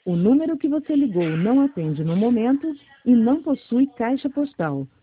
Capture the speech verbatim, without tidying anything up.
O número que você ligou não atende no momento e não possui caixa postal.